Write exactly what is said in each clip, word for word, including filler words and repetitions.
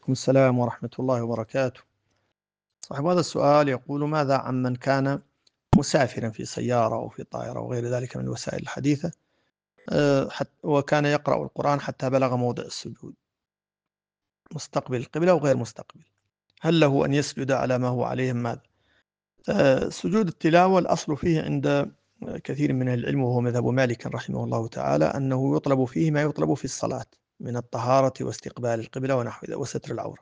وعليكم السلام ورحمة الله وبركاته. صاحب هذا السؤال يقول: ماذا عمن كان مسافرا في سيارة أو في طائرة وغير ذلك من الوسائل الحديثة آه، حت- وكان يقرأ القرآن حتى بلغ موضع السجود مستقبل القبلة أو غير مستقبل، هل له أن يسجد على ما هو عليه أم ماذا؟ آه، سجود التلاوة الأصل فيه عند كثير من أهل العلم وهو مذهب مالك رحمه الله تعالى أنه يطلب فيه ما يطلب في الصلاة من الطهارة واستقبال القبلة ونحو ذلك وستر العورة.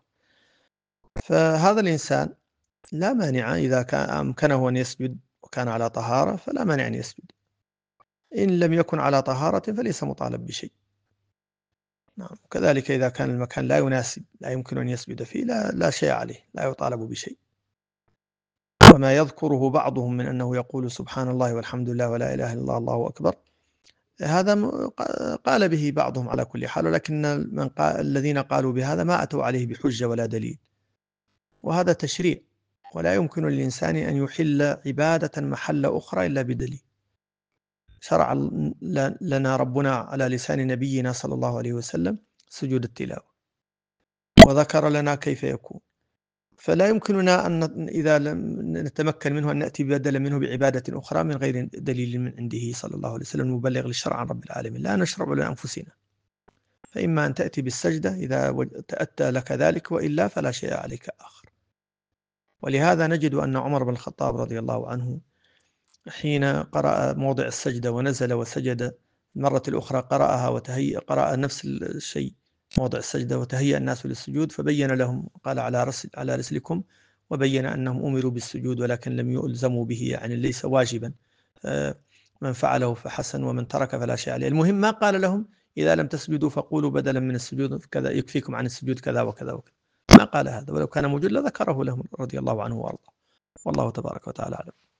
فهذا الإنسان لا مانع إذا كان أمكنه أن يسجد وكان على طهارة فلا مانع أن يسجد، إن لم يكن على طهارة فليس مطالب بشيء. نعم، كذلك إذا كان المكان لا يناسب لا يمكن أن يسجد فيه لا, لا شيء عليه، لا يطالب بشيء. وما يذكره بعضهم من أنه يقول سبحان الله والحمد لله ولا إله إلا الله الله أكبر، هذا م- قال به بعضهم على كل حال، ولكن من قال الذين قالوا بهذا ما أتوا عليه بحجة ولا دليل، وهذا تشريع، ولا يمكن للإنسان أن يحل عبادة محل أخرى إلا بدليل. شرع لنا ربنا على لسان نبينا صلى الله عليه وسلم سجود التلاوة، وذكر لنا كيف يكون، فلا يمكننا أن إذا لم نتمكن منه أن نأتي بدلا منه بعبادة أخرى من غير دليل من عنده صلى الله عليه وسلم المبلغ للشرع عن رب العالمين. لا نشرع لأنفسنا، فإما أن تأتي بالسجدة إذا تأتى لك ذلك، وإلا فلا شيء عليك آخر. ولهذا نجد أن عمر بن الخطاب رضي الله عنه حين قرأ موضع السجدة ونزل وسجد المرة الأخرى قرأها وتهيأ قرأ نفس الشيء موضع السجدة وتهيأ الناس للسجود، فبين لهم قال على رسل على رسلكم، وبين أنهم أمروا بالسجود ولكن لم يلزموا به، يعني ليس واجبا، من فعله فحسن ومن ترك فلا شيء عليه. المهم ما قال لهم إذا لم تسجدوا فقولوا بدلا من السجود كذا يكفيكم عن السجود كذا وكذا وكذا، ما قال هذا، ولو كان موجود لذكره لهم رضي الله عنه وأرضاه. والله تبارك وتعالى أعلم.